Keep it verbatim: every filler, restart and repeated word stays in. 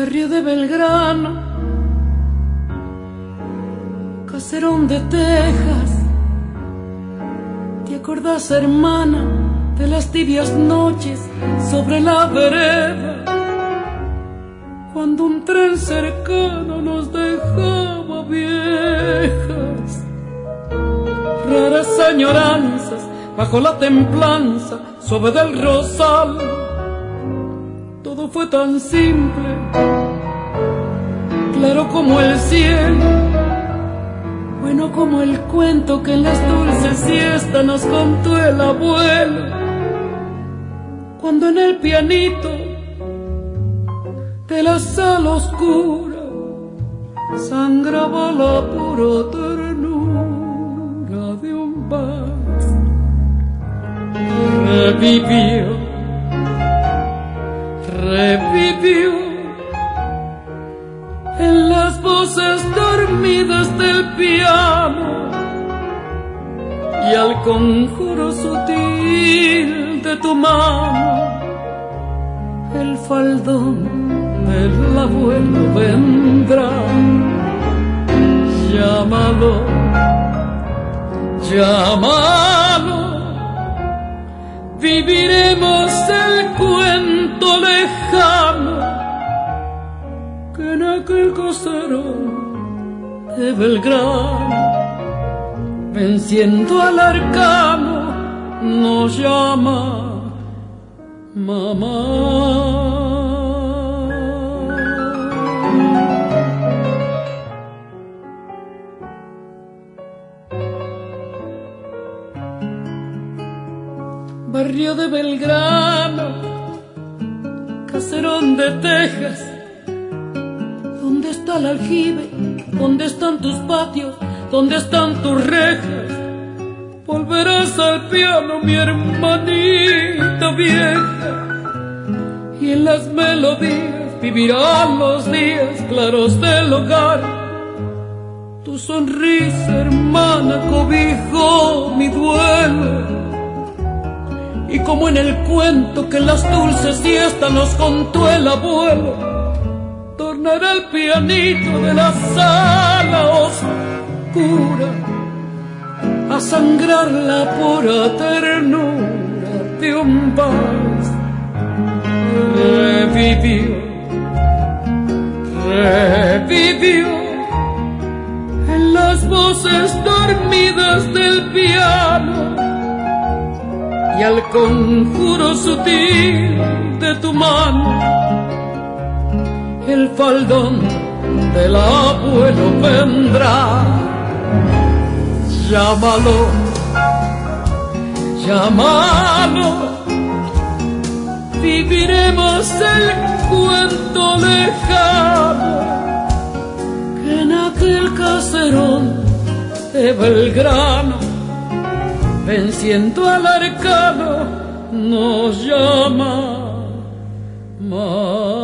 barrio de Belgrano, caserón de Texas. ¿Te acordás, hermana, de las tibias noches sobre la vereda, cuando un tren cercano nos dejaba viejas? Raras añoranzas bajo la templanza suave del rosal. Todo fue tan simple, claro como el cielo, bueno como el cuento que en las dulces siestas nos contó el abuelo, cuando en el pianito de la sala oscura sangraba la pura ternura de un vals. Revivió, revivió en las voces dormidas del piano y al conjuro sutil de tu mano. El faldón del abuelo vendrá, llámalo, llámalo. Viviremos el cuento lejano que en aquel caserón de Belgrano, venciendo al arcano, nos llama mamá. Barrio de Belgrano, caserón de Texas. ¿Dónde está el aljibe? ¿Dónde están tus patios? ¿Dónde están tus rejas? Volverás al piano, mi hermanita vieja, y en las melodías vivirán los días claros del hogar. Tu sonrisa, hermana, cobijó mi duelo, y como en el cuento que en las dulces siestas nos contó el abuelo, tornará el pianito de la sala oscura a sangrar la pura ternura de un vals. Revivió, revivió en las voces dormidas del piano y al conjuro sutil de tu mano. El faldón del abuelo vendrá, llámalo, llámalo. Viviremos el cuento lejano que en aquel caserón de Belgrano, venciendo al arcano, nos llama mamá.